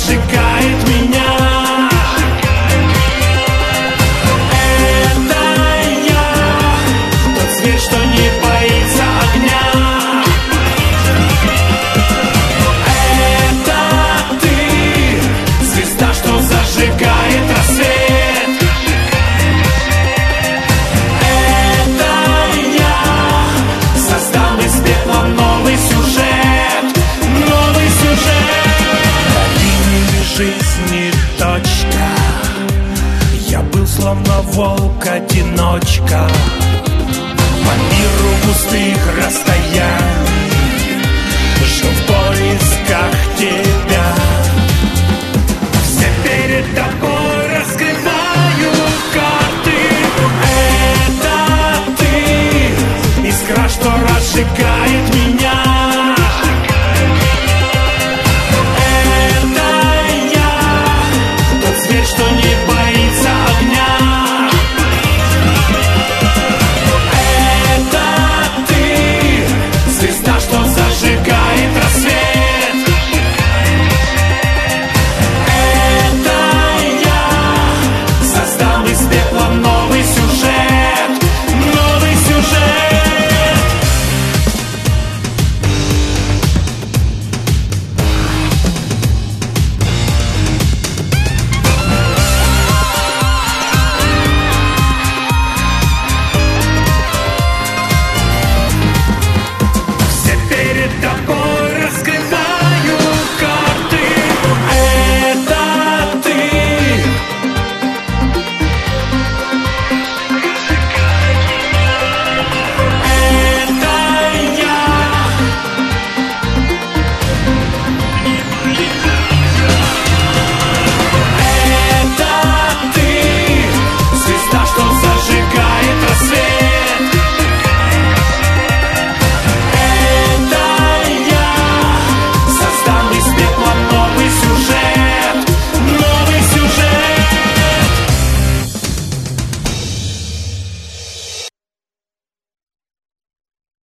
зажигает меня. Это я, тот зверь, что не боится огня. Это ты, звезда, что зажигает рассвет. Это я создам из пепла новый сюжет, новый сюжет. На линии жизни точка, я был словно волк-одиночка по миру пустых расстояний, жил в поисках тени.